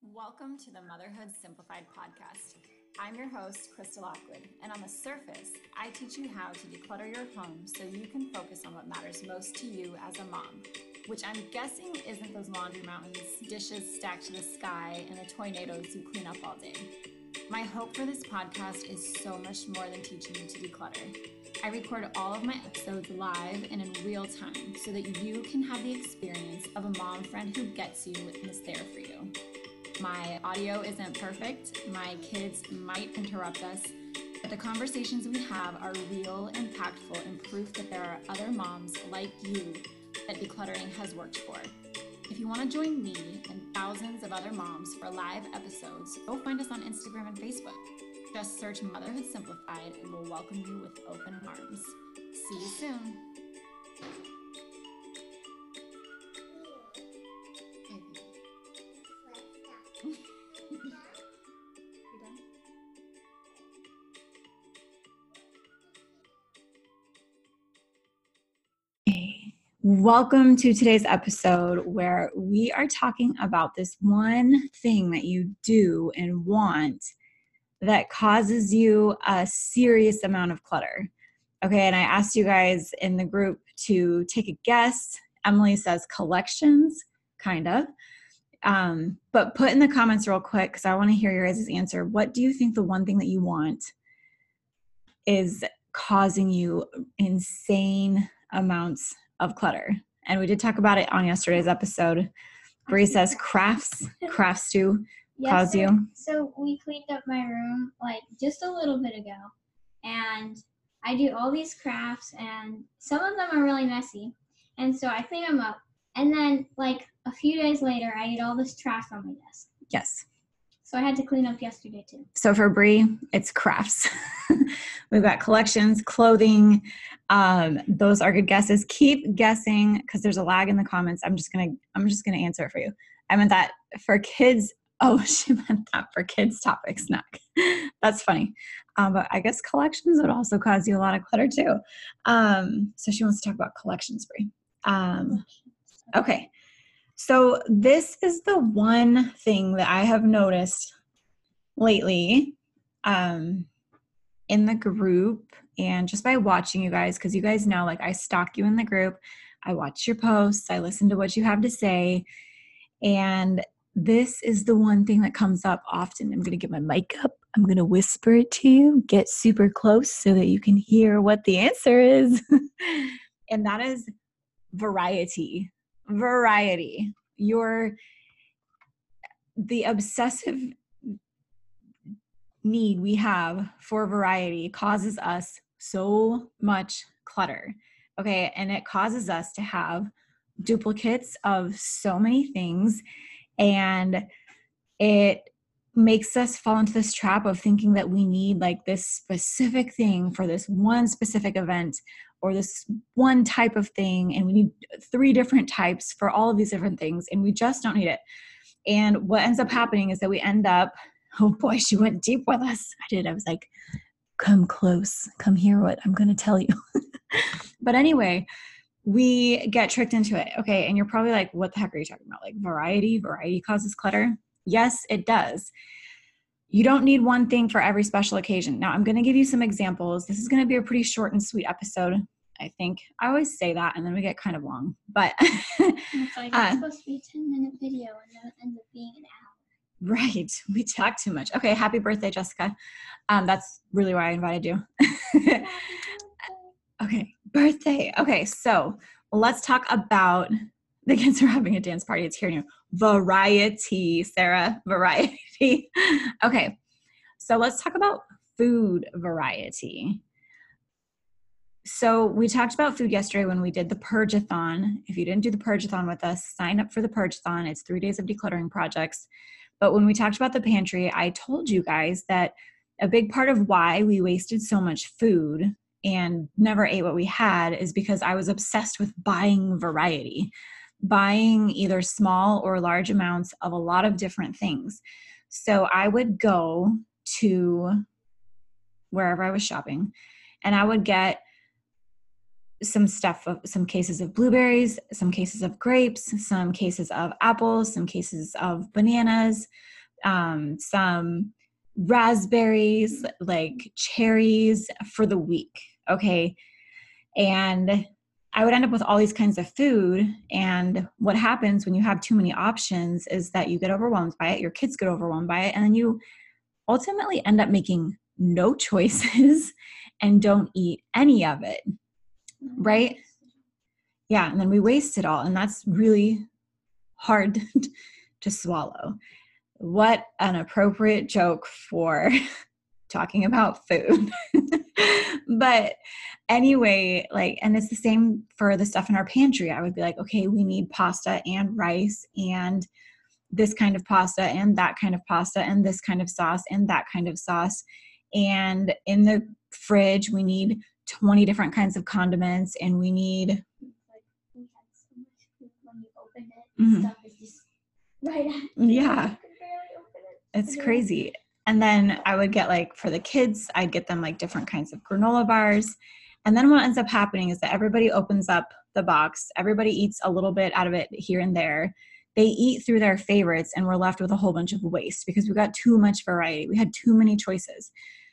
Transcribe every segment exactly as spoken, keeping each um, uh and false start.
Welcome to the Motherhood Simplified podcast. I'm your host, Crystal Lockwood, and on the surface, I teach you how to declutter your home so you can focus on what matters most to you as a mom, which I'm guessing isn't those laundry mountains, dishes stacked to the sky, and the tornadoes you clean up all day. My hope for this podcast is so much more than teaching you to declutter. I record all of my episodes live and in real time so that you can have the experience of a mom friend who gets you and is there for you. My audio isn't perfect. My kids might interrupt us, but the conversations we have are real, impactful, and proof that there are other moms like you that decluttering has worked for. If you want to join me and thousands of other moms for live episodes, go find us on Instagram and Facebook. Just search Motherhood Simplified and we'll welcome you with open arms. See you soon. Welcome to today's episode where we are talking about this one thing that you do and want that causes you a serious amount of clutter. Okay, and I asked you guys in the group to take a guess. Emily says collections, kind of. Um, but put in the comments real quick because I want to hear your guys' answer. What do you think the one thing that you want is causing you insane amounts of clutter? And we did talk about it on yesterday's episode. Bree says crafts, crafts do yes, cause so, you. So we cleaned up my room like just a little bit ago. And I do all these crafts and some of them are really messy. And so I clean them up. And then like a few days later, I get all this trash on my desk. Yes. So I had to clean up yesterday too. So for Bree, it's crafts. We've got collections, clothing. Um, those are good guesses. Keep guessing because there's a lag in the comments. I'm just gonna I'm just gonna answer it for you. I meant that for kids. Oh, she meant that for kids topic snack. That's funny. Um, but I guess collections would also cause you a lot of clutter too. Um, so she wants to talk about collections, Bree. Um, okay. So this is the one thing that I have noticed lately um, in the group and just by watching you guys, because you guys know, like I stalk you in the group, I watch your posts, I listen to what you have to say, and this is the one thing that comes up often. I'm going to get my mic up, I'm going to whisper it to you, get super close so that you can hear what the answer is, and that is variety. Variety. Your the obsessive need we have for variety causes us so much clutter. Okay, and it causes us to have duplicates of so many things, and it makes us fall into this trap of thinking that we need like this specific thing for this one specific event or this one type of thing, and we need three different types for all of these different things, and we just don't need it. And what ends up happening is that we end up, oh boy, she went deep with us. I did. I was like, come close, come hear what I'm going to tell you. But anyway, we get tricked into it. Okay, and you're probably like, what the heck are you talking about? Like variety, variety causes clutter? Yes, it does. You don't need one thing for every special occasion. Now, I'm going to give you some examples. This is going to be a pretty short and sweet episode, I think. I always say that, and then we get kind of long. But it's like uh, it's supposed to be a ten-minute video, and then it ends up being an hour. Right. We talk too much. Okay, happy birthday, Jessica. Um, that's really why I invited you. Okay, birthday. Okay, so let's talk about the kids are having a dance party. It's here now. Variety, Sarah, variety. Okay, so let's talk about food variety. So we talked about food yesterday when we did the Purge-a-thon. If you didn't do the Purge-a-thon with us, sign up for the Purge-a-thon. It's three days of decluttering projects. But when we talked about the pantry, I told you guys that a big part of why we wasted so much food and never ate what we had is because I was obsessed with buying variety, buying either small or large amounts of a lot of different things. So I would go to wherever I was shopping and I would get some stuff, some cases of blueberries, some cases of grapes, some cases of apples, some cases of bananas, um, some raspberries, like cherries for the week. Okay. And I would end up with all these kinds of food. And what happens when you have too many options is that you get overwhelmed by it. Your kids get overwhelmed by it. And then you ultimately end up making no choices and don't eat any of it. Right? Yeah. And then we waste it all. And that's really hard to swallow. What an appropriate joke for talking about food. But anyway, like, and it's the same for the stuff in our pantry. I would be like, okay, we need pasta and rice and this kind of pasta and that kind of pasta and this kind of sauce and that kind of sauce. And in the fridge, we need twenty different kinds of condiments, and we need. Like, we had so much food when you open it. Mm-hmm. Stuff is just right at you. Yeah. You could barely open it. It's Yeah. crazy. And then I would get, like, for the kids, I'd get them like different kinds of granola bars. And then what ends up happening is that everybody opens up the box. Everybody eats a little bit out of it here and there. They eat through their favorites, and we're left with a whole bunch of waste because we got too much variety. We had too many choices.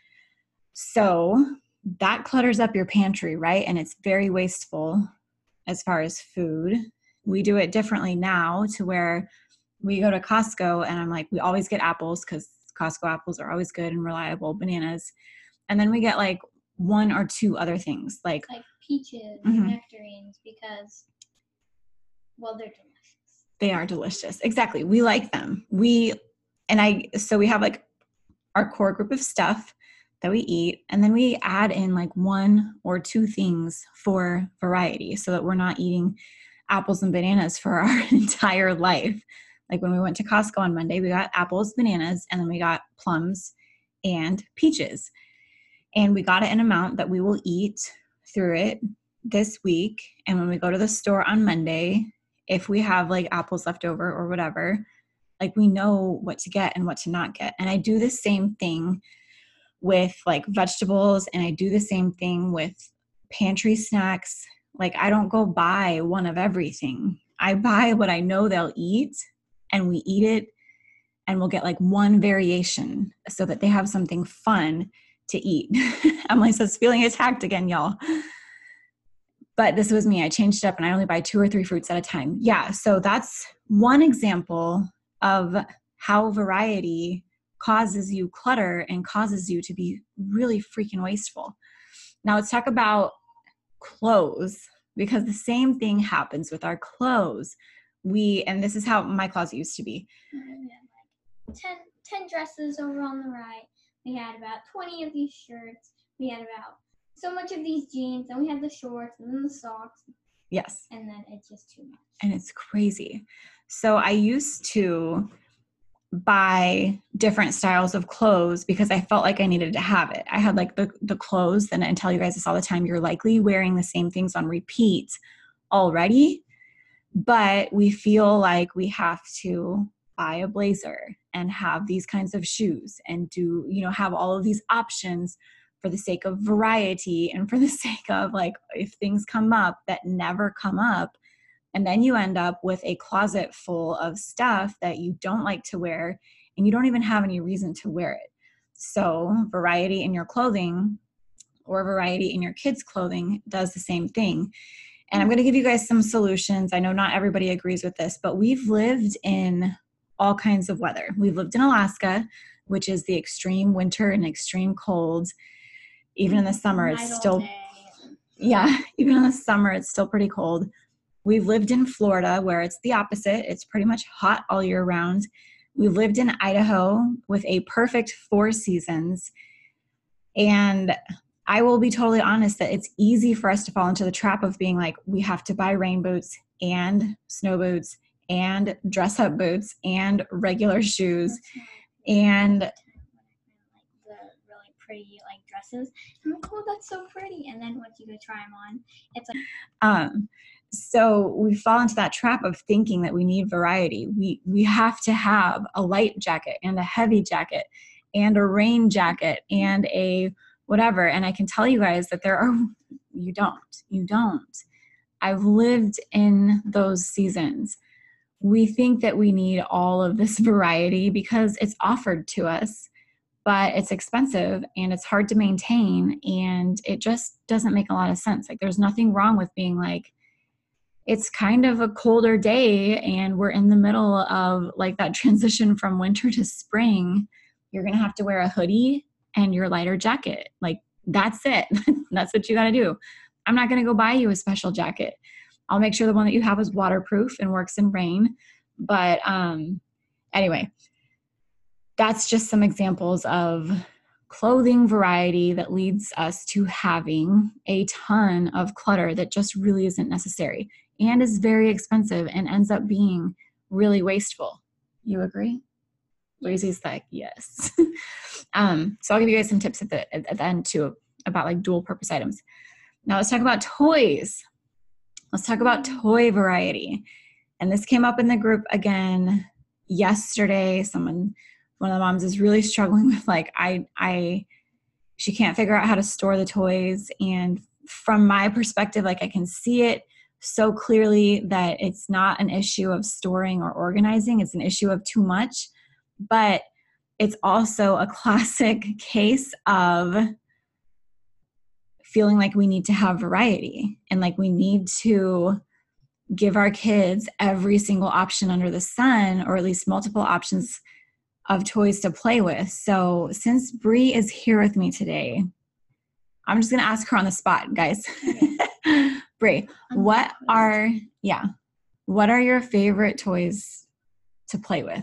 So that clutters up your pantry, right? And it's very wasteful as far as food. We do it differently now to where we go to Costco, and I'm like, we always get apples because Costco apples are always good and reliable, bananas. And then we get like one or two other things like, like peaches Mhm. and nectarines because, well, they're delicious. They are delicious. Exactly. We like them. We, and I, so we have like our core group of stuff that we eat, and then we add in like one or two things for variety so that we're not eating apples and bananas for our entire life. Like when we went to Costco on Monday, we got apples, bananas, and then we got plums and peaches. And we got it in an amount that we will eat through it this week. And when we go to the store on Monday, if we have like apples left over or whatever, like we know what to get and what to not get. And I do the same thing with like vegetables, and I do the same thing with pantry snacks. Like I don't go buy one of everything. I buy what I know they'll eat, and we eat it, and we'll get like one variation so that they have something fun to eat. Emily says, feeling attacked again, y'all. But this was me. I changed it up, and I only buy two or three fruits at a time. Yeah. So that's one example of how variety causes you clutter and causes you to be really freaking wasteful. Now let's talk about clothes, because the same thing happens with our clothes. We, and this is how my closet used to be. We had like ten, ten dresses over on the right. We had about twenty of these shirts. We had about so much of these jeans. Then we had the shorts and then the socks. Yes. And then it's just too much. And it's crazy. So I used to buy different styles of clothes because I felt like I needed to have it. I had like the, the clothes, and I tell you guys this all the time, you're likely wearing the same things on repeat already, but we feel like we have to buy a blazer and have these kinds of shoes and do, you know, have all of these options for the sake of variety and for the sake of like, if things come up that never come up. And then you end up with a closet full of stuff that you don't like to wear, and you don't even have any reason to wear it. So variety in your clothing or variety in your kids' clothing does the same thing. And I'm going to give you guys some solutions. I know not everybody agrees with this, but we've lived in all kinds of weather. We've lived in Alaska, which is the extreme winter and extreme cold. Even in the summer, it's still, yeah, even in the summer, it's still pretty cold. We've lived in Florida, where it's the opposite. It's pretty much hot all year round. We've lived in Idaho with a perfect four seasons. And I will be totally honest that it's easy for us to fall into the trap of being like, we have to buy rain boots and snow boots and dress up boots and regular shoes. And like the really pretty like dresses. I'm like, oh, that's so pretty. And then once you go try them on, it's like, um, so we fall into that trap of thinking that we need variety. We we have to have a light jacket and a heavy jacket and a rain jacket and a whatever. And I can tell you guys that there are, you don't, you don't. I've lived in those seasons we think that we need all of this variety because it's offered to us, but it's expensive and it's hard to maintain, and it just doesn't make a lot of sense. Like, there's nothing wrong with being like, it's kind of a colder day and we're in the middle of like that transition from winter to spring. You're going to have to wear a hoodie and your lighter jacket. Like, that's it. That's what you got to do. I'm not going to go buy you a special jacket. I'll make sure the one that you have is waterproof and works in rain. But um, anyway, that's just some examples of clothing variety that leads us to having a ton of clutter that just really isn't necessary and is very expensive and ends up being really wasteful. You agree? Breezy's like, yes. um, so I'll give you guys some tips at the, at the end too about like dual purpose items. Now let's talk about toys. Let's talk about toy variety. And this came up in the group again yesterday. Someone, one of the moms is really struggling with like, I, I, she can't figure out how to store the toys. And from my perspective, like I can see it so clearly that it's not an issue of storing or organizing. It's an issue of too much, but it's also a classic case of feeling like we need to have variety and like we need to give our kids every single option under the sun, or at least multiple options of toys to play with. So since Bree is here with me today, I'm just going to ask her on the spot, guys. Okay. Bree, what are, yeah, what are your favorite toys to play with?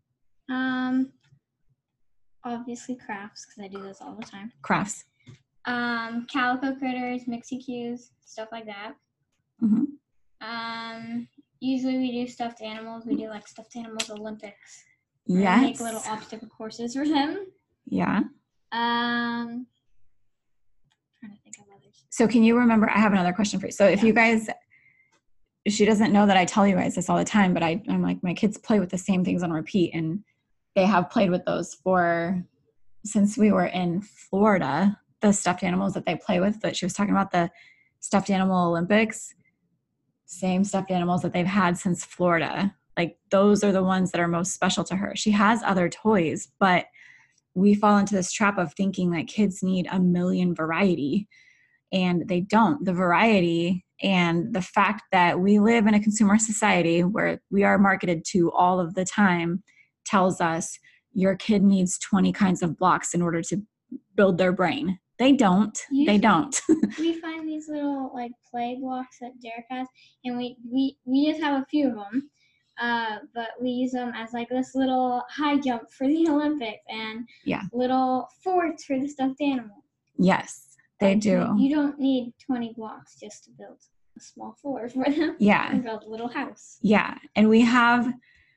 Um, obviously crafts, because I do this all the time. Crafts. Um, calico critters, mixie cues, stuff like that. Mm-hmm. Um, usually we do stuffed animals. We do like stuffed animals Olympics. Yes. We make little obstacle courses for them. Yeah. Um, trying to think of others. So can you remember, I have another question for you. So if yeah. you guys, she doesn't know that I tell you guys this all the time, but I, I'm like, my kids play with the same things on repeat, and they have played with those for, since we were in Florida, the stuffed animals that they play with, that she was talking about, the stuffed animal Olympics, same stuffed animals that they've had since Florida. Like, those are the ones that are most special to her. She has other toys, but we fall into this trap of thinking that kids need a million variety, and they don't. The variety and the fact that we live in a consumer society where we are marketed to all of the time tells us your kid needs twenty kinds of blocks in order to build their brain. They don't. Usually, they don't. We find these little like play blocks that Derek has, and we, we, we just have a few of them. Uh, but we use them as like this little high jump for the Olympics and yeah. little forts for the stuffed animal. Yes, they like, do. You don't need twenty blocks just to build a small fort for them. Yeah. And build a little house. Yeah. And we have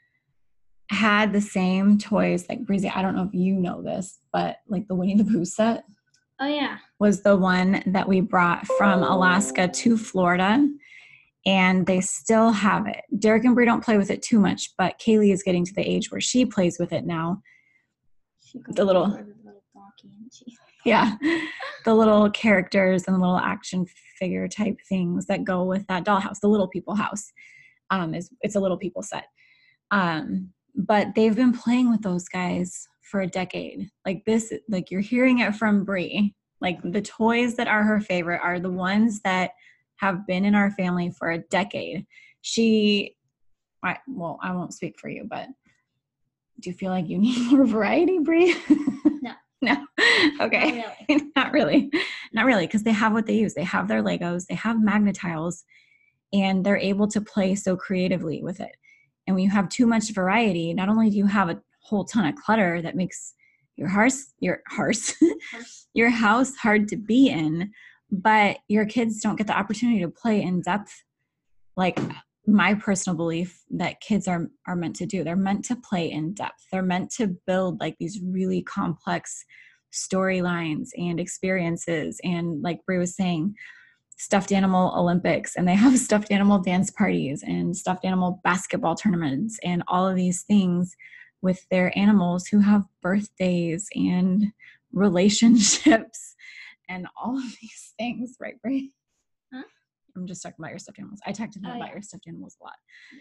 had the same toys, like Breezy, I don't know if you know this, but like the Winnie the Pooh set. Oh, yeah. Was the one that we brought from Alaska to Florida. And they still have it. Derek and Bree don't play with it too much, but Kaylee is getting to the age where she plays with it now. The little, the little yeah, the little characters and the little action figure type things that go with that dollhouse, the Little People house. Um, is it's a Little People set. Um, but they've been playing with those guys for a decade. Like this, like you're hearing it from Bree. Like the toys that are her favorite are the ones that have been in our family for a decade. She, I, well, I won't speak for you, but do you feel like you need more variety, Bree? No. No. Okay. Not really. Not really. Not really, because they have what they use. They have their Legos, they have Magna-Tiles, and they're able to play so creatively with it. And when you have too much variety, not only do you have a whole ton of clutter that makes your house, your house, your house hard to be in, but your kids don't get the opportunity to play in depth. Like my personal belief that kids are, are meant to do. They're meant to play in depth. They're meant to build like these really complex storylines and experiences. And like Brie was saying, stuffed animal Olympics, and they have stuffed animal dance parties and stuffed animal basketball tournaments and all of these things with their animals who have birthdays and relationships and all of these things, right, Brie? Huh? I'm just talking about your stuffed animals. I talked to them oh, about yeah. your stuffed animals a lot.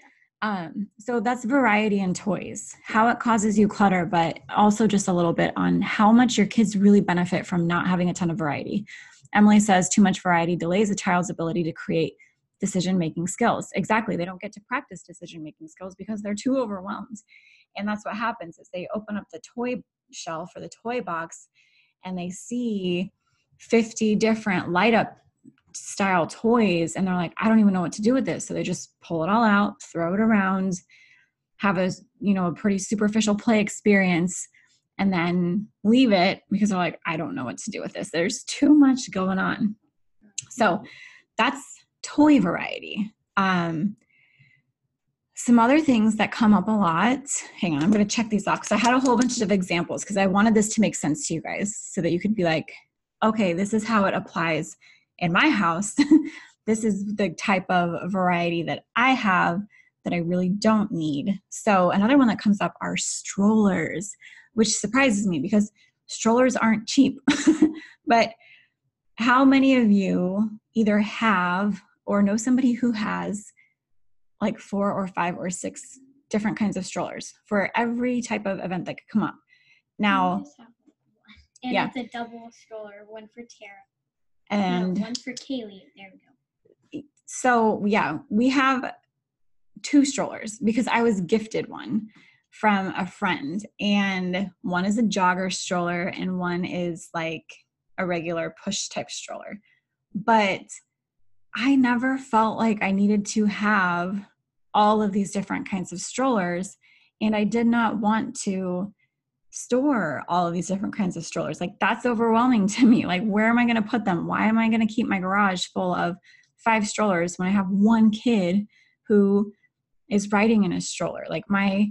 Um, so that's variety in toys, how it causes you clutter, but also just a little bit on how much your kids really benefit from not having a ton of variety. Emily says too much variety delays a child's ability to create decision-making skills. Exactly. They don't get to practice decision-making skills because they're too overwhelmed. And that's what happens is they open up the toy shelf or the toy box and they see fifty different light up style toys and they're like, I don't even know what to do with this. So they just pull it all out, throw it around, have a, you know, a pretty superficial play experience and then leave it because they're like, I don't know what to do with this. There's too much going on. So that's toy variety. Um, some other things that come up a lot. Hang on, I'm going to check these off because I had a whole bunch of examples because I wanted this to make sense to you guys so that you could be like, okay, this is how it applies in my house. This is the type of variety that I have that I really don't need. So another one that comes up are strollers, which surprises me because strollers aren't cheap. But how many of you either have or know somebody who has like four or five or six different kinds of strollers for every type of event that could come up? Now, and yeah. It's a double stroller, one for Tara. And no, one for Kaylee. There we go. So yeah, we have two strollers because I was gifted one from a friend, and one is a jogger stroller and one is like a regular push type stroller. But I never felt like I needed to have all of these different kinds of strollers, and I did not want to store all of these different kinds of strollers. Like that's overwhelming to me. Like, where am I going to put them? Why am I going to keep my garage full of five strollers when I have one kid who is riding in a stroller? Like my,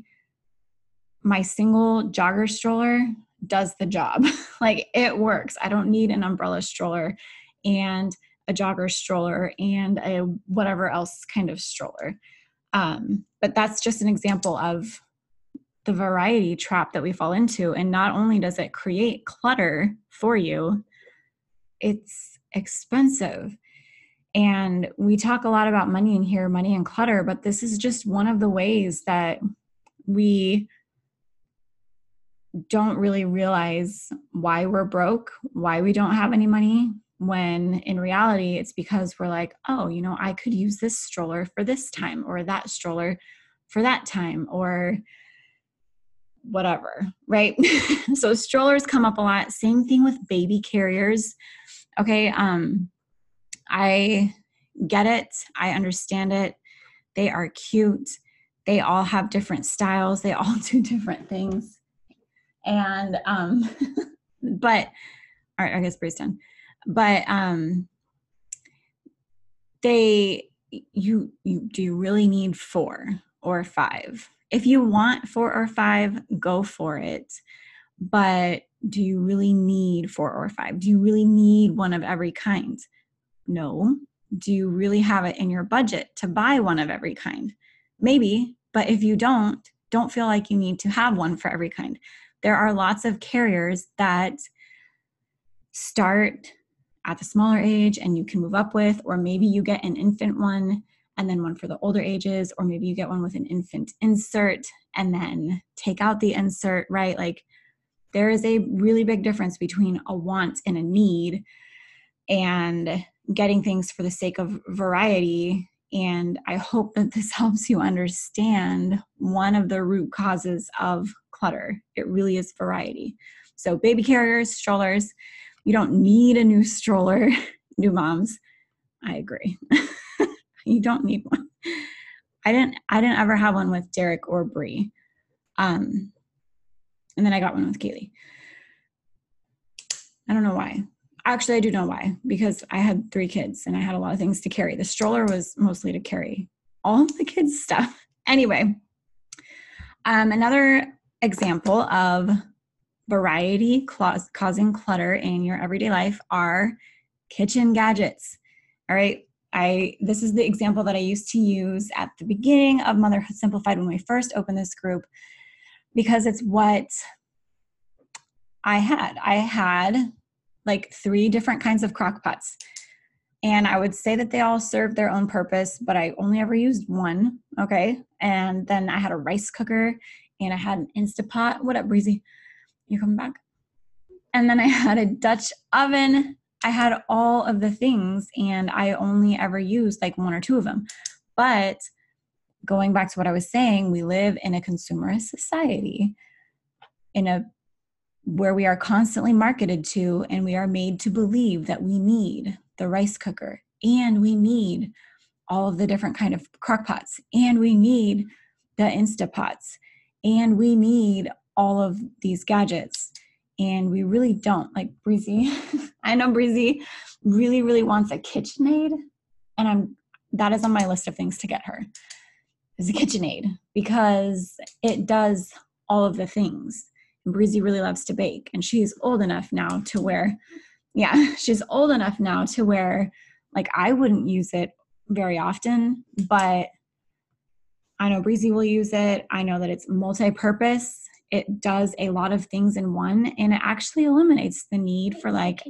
my single jogger stroller does the job. Like it works. I don't need an umbrella stroller and a jogger stroller and a whatever else kind of stroller. Um, but that's just an example of the variety trap that we fall into. And not only does it create clutter for you, it's expensive. And we talk a lot about money in here, money and clutter, but this is just one of the ways that we don't really realize why we're broke, why we don't have any money, when in reality, it's because we're like, oh, you know, I could use this stroller for this time or that stroller for that time or whatever, right? So strollers come up a lot. Same thing with baby carriers. Okay. Um, I get it. I understand it. They are cute. They all have different styles. They all do different things. And, um, but, all right, I guess Bree's done. But, um, they, you, you, do you really need four or five? If you want four or five, go for it. But do you really need four or five? Do you really need one of every kind? No. Do you really have it in your budget to buy one of every kind? Maybe, but if you don't, don't feel like you need to have one for every kind. There are lots of carriers that start at the smaller age and you can move up with, or maybe you get an infant one and then one for the older ages, or maybe you get one with an infant insert and then take out the insert, right? Like there is a really big difference between a want and a need and getting things for the sake of variety. And I hope that this helps you understand one of the root causes of clutter. It really is variety. So baby carriers, strollers, you don't need a new stroller. New moms, I agree. You don't need one. I didn't, I didn't ever have one with Derek or Bree. Um, and then I got one with Kaylee. I don't know why. Actually, I do know why, because I had three kids and I had a lot of things to carry. The stroller was mostly to carry all of the kids' stuff. Anyway, um, another example of variety cla- causing clutter in your everyday life are kitchen gadgets. All right. I, this is the example that I used to use at the beginning of Motherhood Simplified when we first opened this group, because it's what I had. I had like three different kinds of crock pots. And I would say that they all serve their own purpose, but I only ever used one. Okay. And then I had a rice cooker and I had an Instapot. What up, Breezy? You coming back? And then I had a Dutch oven. I had all of the things and I only ever used like one or two of them. But going back to what I was saying, we live in a consumerist society in a where we are constantly marketed to and we are made to believe that we need the rice cooker and we need all of the different kind of crock pots and we need the Instapots and we need all of these gadgets. And we really don't. Like Breezy, I know Breezy really, really wants a KitchenAid. And I'm that is on my list of things to get her, is a KitchenAid, because it does all of the things. And Breezy really loves to bake. And she's old enough now to where, yeah, she's old enough now to where, like, I wouldn't use it very often, but I know Breezy will use it. I know that it's multi-purpose. It does a lot of things in one, and it actually eliminates the need for like,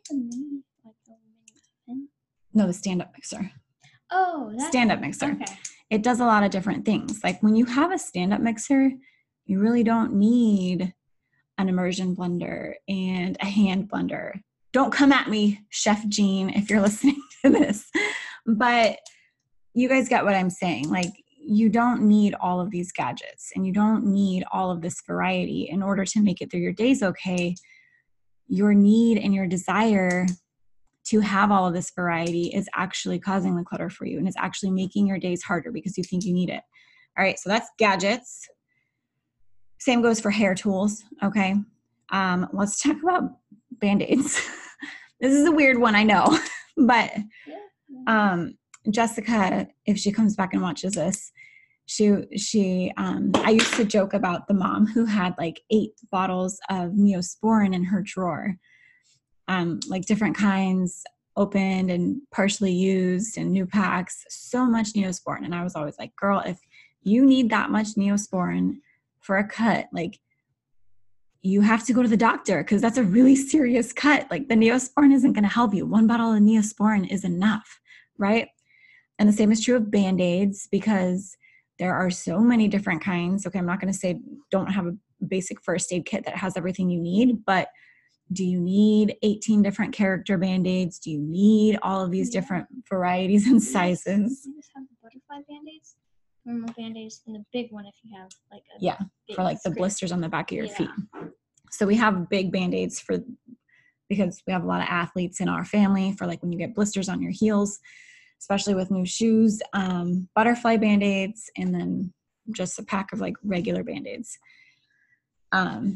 no, the stand-up mixer. Oh, that's stand-up mixer. Okay. It does a lot of different things. Like when you have a stand-up mixer, you really don't need an immersion blender and a hand blender. Don't come at me, Chef Jean, if you're listening to this. But you guys get what I'm saying. Like, you don't need all of these gadgets and you don't need all of this variety in order to make it through your days okay. Your need and your desire to have all of this variety is actually causing the clutter for you and it's actually making your days harder because you think you need it. All right, so that's gadgets. Same goes for hair tools, okay? Um, let's talk about Band-Aids. This is a weird one, I know, but um, Jessica, if she comes back and watches this, she, she, um, I used to joke about the mom who had like eight bottles of Neosporin in her drawer, um, like different kinds, opened and partially used and new packs, so much Neosporin. And I was always like, girl, if you need that much Neosporin for a cut, like you have to go to the doctor because that's a really serious cut. Like the Neosporin isn't going to help you. One bottle of Neosporin is enough, right? And the same is true of Band-Aids because there are so many different kinds. Okay, I'm not going to say don't have a basic first aid kit that has everything you need, but do you need eighteen different character Band-Aids? Do you need all of these yeah. different varieties and sizes? You just have the butterfly Band-Aids, normal Band-Aids, and the big one if you have like a yeah, for like scrape. The blisters on the back of your yeah. feet. So we have big Band-Aids for, because we have a lot of athletes in our family for like when you get blisters on your heels, especially with new shoes, um, butterfly Band-Aids, and then just a pack of like regular Band-Aids. Um,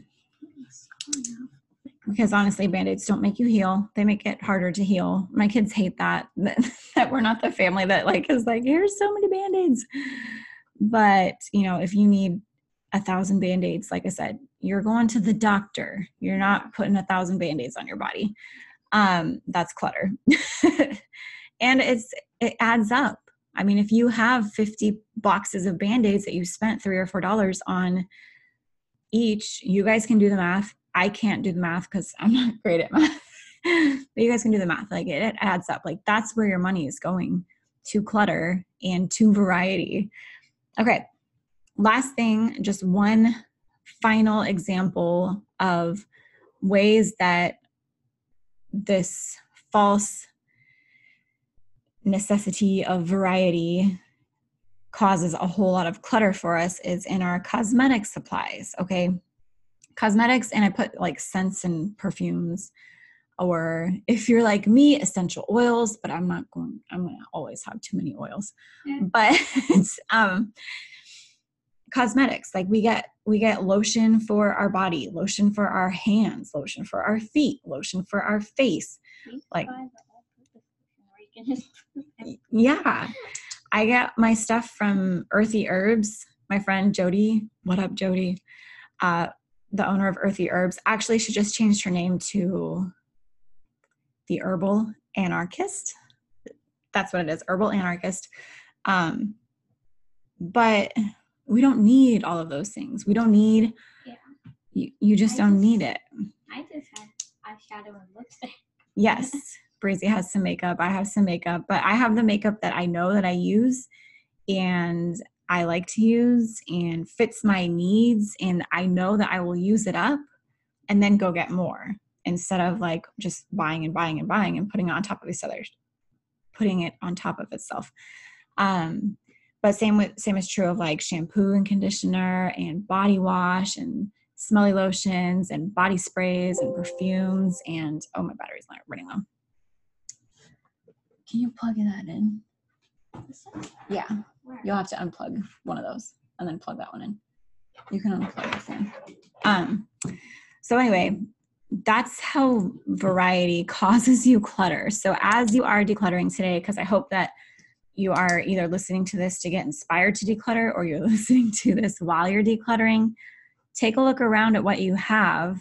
because honestly, Band-Aids don't make you heal. They make it harder to heal. My kids hate that, that, that we're not the family that like is like, here's so many Band-Aids. But, you know, if you need a thousand Band-Aids, like I said, you're going to the doctor. You're not putting a thousand Band-Aids on your body. Um, that's clutter. And it's it adds up. I mean, if you have fifty boxes of Band-Aids that you spent three or four dollars on each, you guys can do the math. I can't do the math because I'm not great at math. But you guys can do the math. Like it, it adds up. Like that's where your money is going, to clutter and to variety. Okay. Last thing, just one final example of ways that this false necessity of variety causes a whole lot of clutter for us is in our cosmetic supplies. Okay. Cosmetics, and I put like scents and perfumes, or if you're like me, essential oils, but I'm not going, I'm going to always have too many oils, yeah. But um, cosmetics, like we get, we get lotion for our body, lotion for our hands, lotion for our feet, lotion for our face. Like, yeah, I get my stuff from Earthy Herbs. My friend Jody, what up, Jody? Uh, the owner of Earthy Herbs. Actually, she just changed her name to the Herbal Anarchist. That's what it is, Herbal Anarchist. Um, but we don't need all of those things. We don't need, yeah. you, you just I don't just, need it. I just had eyeshadow and lipstick. Yes. Breezy has some makeup. I have some makeup, but I have the makeup that I know that I use and I like to use and fits my needs. And I know that I will use it up and then go get more instead of like just buying and buying and buying and putting it on top of each other, putting it on top of itself. Um, but same with, same is true of like shampoo and conditioner and body wash and smelly lotions and body sprays and perfumes and, oh, my battery's not running low. Can you plug that in? Yeah. You'll have to unplug one of those and then plug that one in. You can unplug this in. Um, so anyway, that's how variety causes you clutter. So as you are decluttering today, because I hope that you are either listening to this to get inspired to declutter or you're listening to this while you're decluttering, take a look around at what you have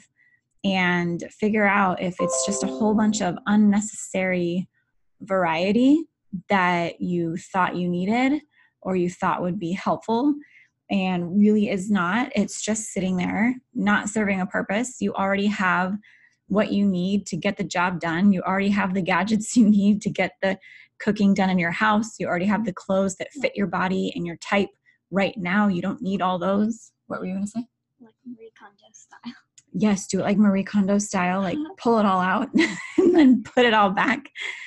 and figure out if it's just a whole bunch of unnecessary variety that you thought you needed or you thought would be helpful and really is not. It's just sitting there, not serving a purpose. You already have what you need to get the job done. You already have the gadgets you need to get the cooking done in your house. You already have the clothes that fit your body and your type right now. You don't need all those. What were you going to say? Like Marie Kondo style. Yes, do it like Marie Kondo style, like pull it all out and then put it all back.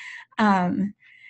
Um,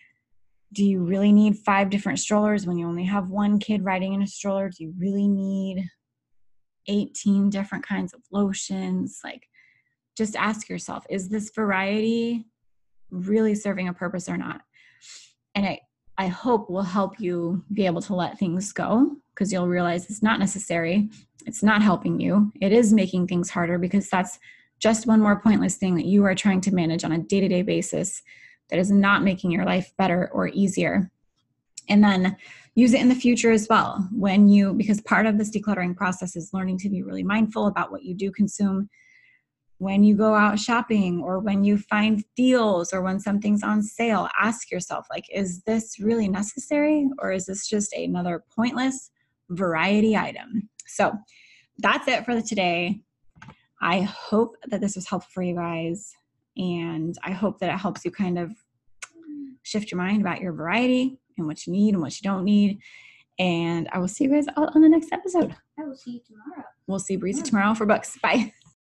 do you really need five different strollers when you only have one kid riding in a stroller? Do you really need eighteen different kinds of lotions? Like, just ask yourself, is this variety really serving a purpose or not? And I, I hope will help you be able to let things go because you'll realize it's not necessary. It's not helping you. It is making things harder because that's just one more pointless thing that you are trying to manage on a day-to-day basis that is not making your life better or easier. And then use it in the future as well. When you, because part of this decluttering process is learning to be really mindful about what you do consume. When you go out shopping or when you find deals or when something's on sale, ask yourself, like, is this really necessary or is this just another pointless variety item? So that's it for the today. I hope that this was helpful for you guys. And I hope that it helps you kind of shift your mind about your variety and what you need and what you don't need. And I will see you guys all on the next episode. I will see you tomorrow. We'll see Breezy tomorrow for books. Bye.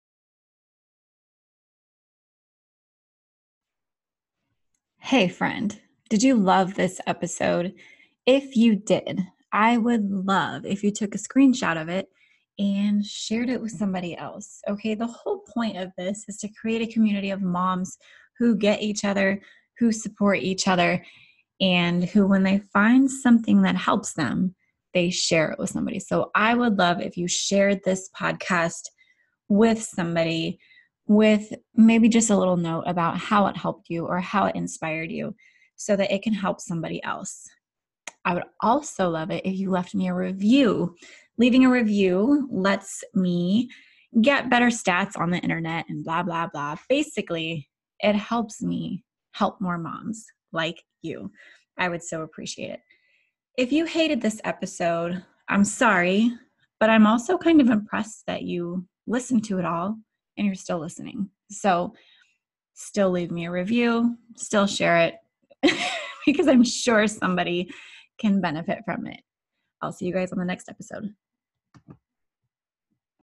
Hey friend, did you love this episode? If you did, I would love if you took a screenshot of it and shared it with somebody else. Okay, the whole point of this is to create a community of moms who get each other, who support each other, and who, when they find something that helps them, they share it with somebody. So I would love if you shared this podcast with somebody with maybe just a little note about how it helped you or how it inspired you so that it can help somebody else. I would also love it if you left me a review. Leaving a review lets me get better stats on the internet and blah, blah, blah. Basically, it helps me help more moms like you. I would so appreciate it. If you hated this episode, I'm sorry, but I'm also kind of impressed that you listened to it all and you're still listening. So still leave me a review, still share it because I'm sure somebody can benefit from it. I'll see you guys on the next episode.